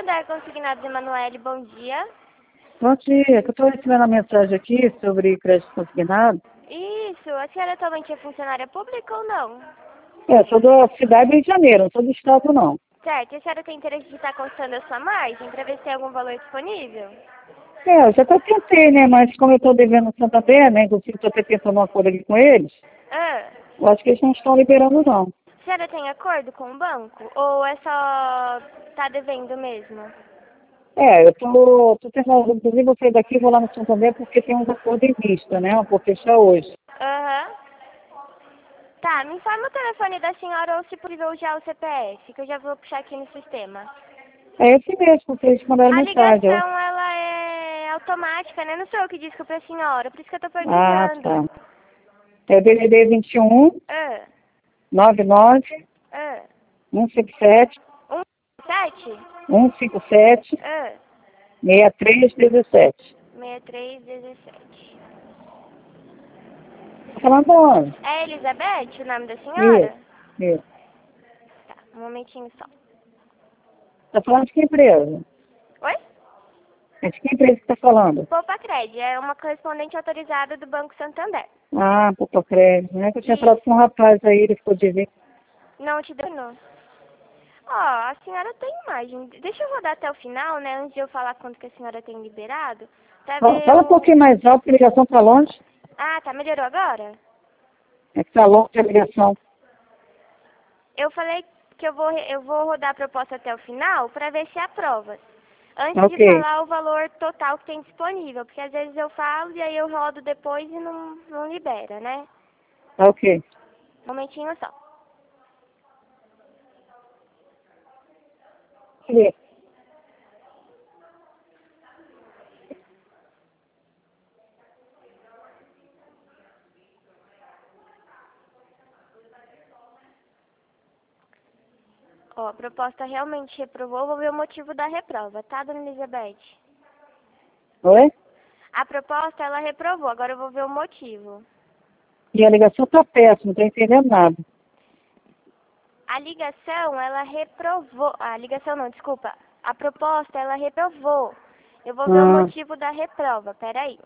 Santander Consignados Emanuele, bom dia. Bom dia, que eu estou recebendo a mensagem aqui sobre crédito consignado. Isso, a senhora atualmente é funcionária pública ou não? Sou da cidade do Rio de Janeiro, não sou do estado não. Certo, e a senhora tem interesse de estar constando a sua margem para ver se tem algum valor disponível? Eu já até tentei, né, mas como eu estou devendo no Santander, né, inclusive estou até tentando um acordo aqui com eles, Ah, eu acho que eles não estão liberando não. a senhora tem acordo com o banco ou é só tá devendo mesmo? Eu tô tentando, inclusive vou sair daqui e vou lá no Santander porque tem uns acordos em vista, né, eu vou fechar hoje. Aham. Tá, me informa o telefone da senhora ou se possível já o CPF, que eu já vou puxar aqui no sistema. É esse mesmo, que eles mandaram A mensagem. ligação, ela é automática, né? Não sou eu que disco pra senhora, por isso que eu tô Ah, perguntando. tá. É DDD 21 Ah, 99 ah. 157 17? 157 Ah, 6317. 6317. Tá falando onde? É Elizabeth o nome da Isso, senhora? isso. Tá, um momentinho só. Tá falando de que empresa? Oi? É de que empresa que tá falando? Poupa Cred, é uma correspondente autorizada do Banco Santander. Ah, Poupa Crédito, né? Que eu tinha E falado com um rapaz aí, ele ficou de ver. não te deu não. Ó, a senhora tem imagem. Deixa eu rodar até o final, né? Antes de eu falar quanto que a senhora tem liberado. Pra ver Fala um o... pouquinho mais alto, que a ligação tá longe. Ah, tá, melhorou agora? É que tá longe a ligação. Eu falei que eu vou rodar a proposta até o final pra ver se aprova. Antes de Ok, falar o valor total que tem disponível. Porque às vezes eu falo e aí eu rodo depois e não libera, né? tá ok. Um momentinho só. Sim. Ó, a proposta realmente reprovou. Vou ver o motivo da reprova, tá, dona Elizabeth? Oi? A proposta, ela reprovou. Agora eu vou ver o motivo. E a ligação tá péssima, não tô entendendo nada. A ligação, ela reprovou. A ligação não, desculpa. A proposta, ela reprovou. Eu vou ver o Ah, motivo da reprova. Peraí.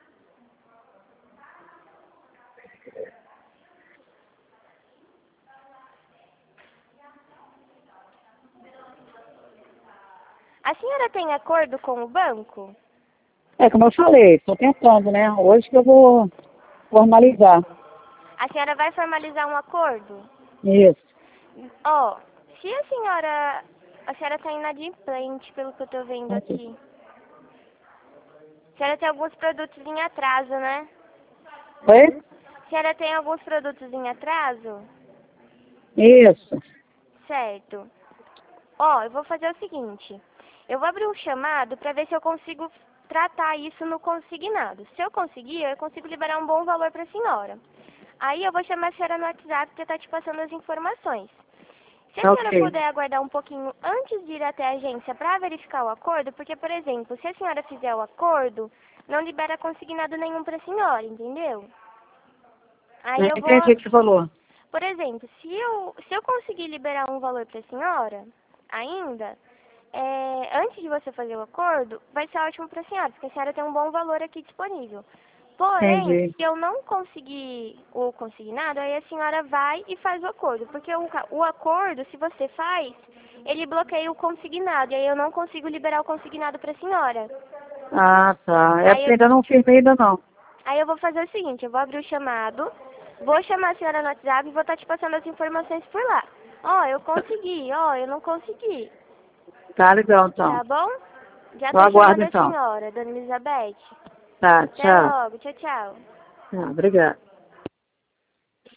A senhora tem acordo com o banco? como eu falei, tô tentando, né? Hoje que eu vou formalizar. A senhora vai formalizar um acordo? Isso. Ó, se a senhora... A senhora tá inadimplente, pelo que eu tô vendo aqui. A senhora tem alguns produtos em atraso, né? Oi? A senhora tem alguns produtos em atraso? Isso. Certo. Ó, eu vou fazer o seguinte. Eu vou abrir um chamado para ver se eu consigo tratar isso no consignado. Se eu conseguir, eu consigo liberar um bom valor para a senhora. Aí eu vou chamar a senhora no WhatsApp para estar te passando as informações. Se a senhora Ok. puder aguardar um pouquinho antes de ir até a agência para verificar o acordo, porque, por exemplo, se a senhora fizer o acordo, não libera consignado nenhum para a senhora, entendeu? Aí eu vou... Entendi o que você falou. Por exemplo, se eu conseguir liberar um valor para a senhora, ainda, antes de você fazer o acordo, vai ser ótimo para a senhora, porque a senhora tem um bom valor aqui disponível. Porém, Entendi. se eu não conseguir o consignado, aí a senhora vai e faz o acordo. Porque o acordo, se você faz, ele bloqueia o consignado, e aí eu não consigo liberar o consignado para a senhora. Ah, tá. É Aí porque eu, ainda não firmei ainda não. aí eu vou fazer o seguinte, eu vou abrir o chamado, vou chamar a senhora no WhatsApp e vou estar te passando as informações por lá. Ó, eu consegui, ó, eu não consegui. Tá legal, então. Tá bom? Já Eu tô aguardo, chamando a então. senhora, dona Elizabeth. Tá, Até tchau. logo, tchau, tchau. Tá, obrigada.